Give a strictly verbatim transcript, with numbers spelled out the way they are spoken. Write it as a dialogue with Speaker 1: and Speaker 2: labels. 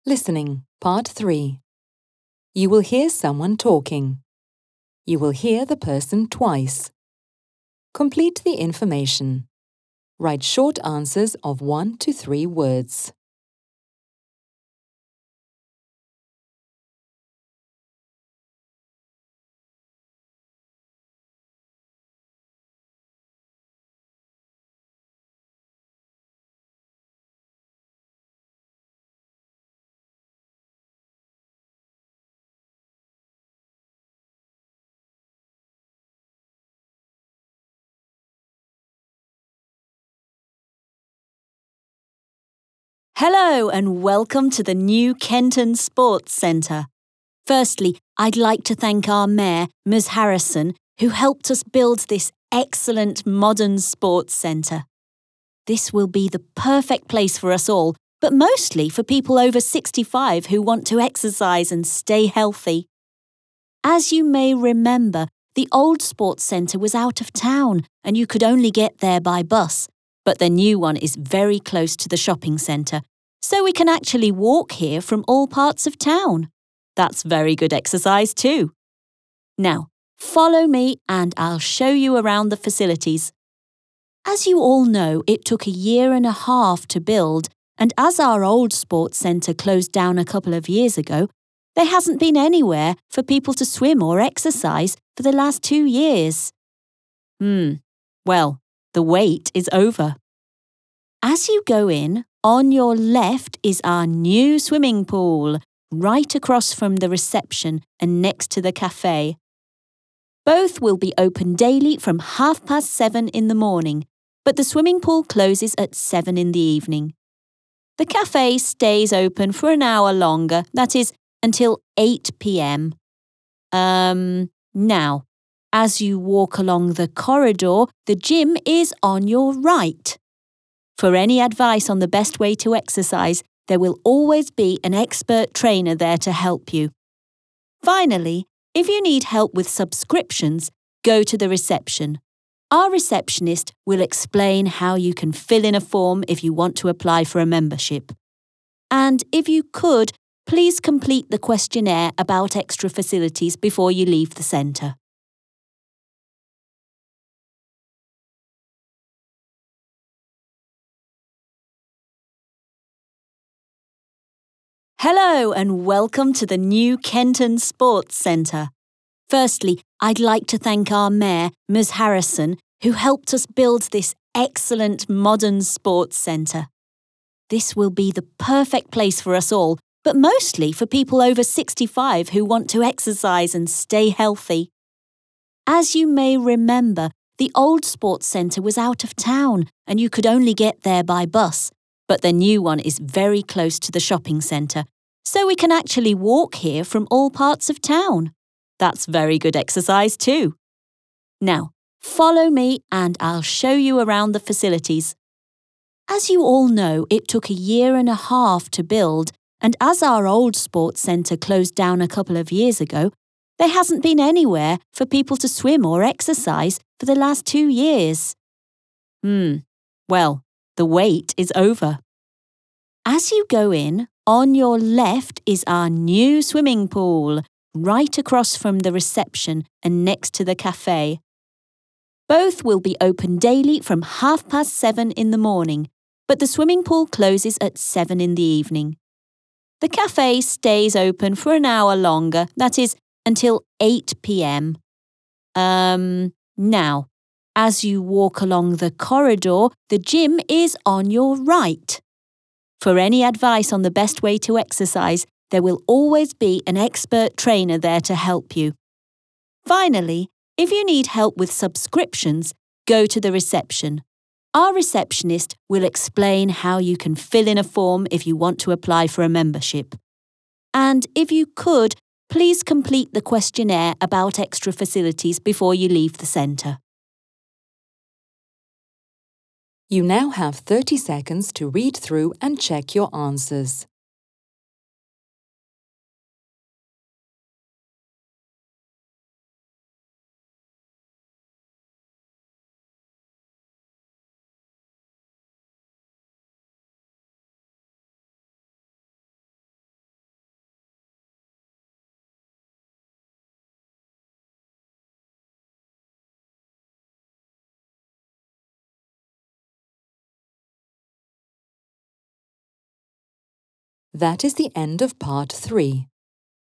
Speaker 1: Listening, Part three. You will hear someone talking. You will hear the person twice. Complete the information. Write short answers of one to three words.
Speaker 2: Hello and welcome to the new Kenton Sports Centre. Firstly, I'd like to thank our Mayor, Ms Harrison, who helped us build this excellent modern sports centre. This will be the perfect place for us all, but mostly for people over sixty-five who want to exercise and stay healthy. As you may remember, the old sports centre was out of town and you could only get there by bus. But the new one is very close to the shopping centre, so we can actually walk here from all parts of town. That's very good exercise too. Now, follow me and I'll show you around the facilities. As you all know, it took a year and a half to build, and as our old sports centre closed down a couple of years ago, there hasn't been anywhere for people to swim or exercise for the last two years. Hmm, well, the wait is over. As you go in, on your left is our new swimming pool, right across from the reception and next to the cafe. Both will be open daily from half past seven in the morning, but the swimming pool closes at seven in the evening. The cafe stays open for an hour longer, that is, until eight p m. Um, now, as you walk along the corridor, the gym is on your right. For any advice on the best way to exercise, there will always be an expert trainer there to help you. Finally, if you need help with subscriptions, go to the reception. Our receptionist will explain how you can fill in a form if you want to apply for a membership. And if you could, please complete the questionnaire about extra facilities before you leave the centre. Hello and welcome to the new Kenton Sports Centre. Firstly, I'd like to thank our Mayor, Ms Harrison, who helped us build this excellent modern sports centre. This will be the perfect place for us all, but mostly for people over sixty-five who want to exercise and stay healthy. As you may remember, the old sports centre was out of town and you could only get there by bus, but the new one is very close to the shopping centre, so we can actually walk here from all parts of town. That's very good exercise too. Now, follow me and I'll show you around the facilities. As you all know, it took a year and a half to build, and as our old sports centre closed down a couple of years ago, there hasn't been anywhere for people to swim or exercise for the last two years. Hmm, well, the wait is over. As you go in, on your left is our new swimming pool, right across from the reception and next to the cafe. Both will be open daily from half past seven in the morning, but the swimming pool closes at seven in the evening. The cafe stays open for an hour longer, that is, until eight p m. Um, now, as you walk along the corridor, the gym is on your right. For any advice on the best way to exercise, there will always be an expert trainer there to help you. Finally, if you need help with subscriptions, go to the reception. Our receptionist will explain how you can fill in a form if you want to apply for a membership. And if you could, please complete the questionnaire about extra facilities before you leave the centre.
Speaker 1: You now have thirty seconds to read through and check your answers. That is the end of part three.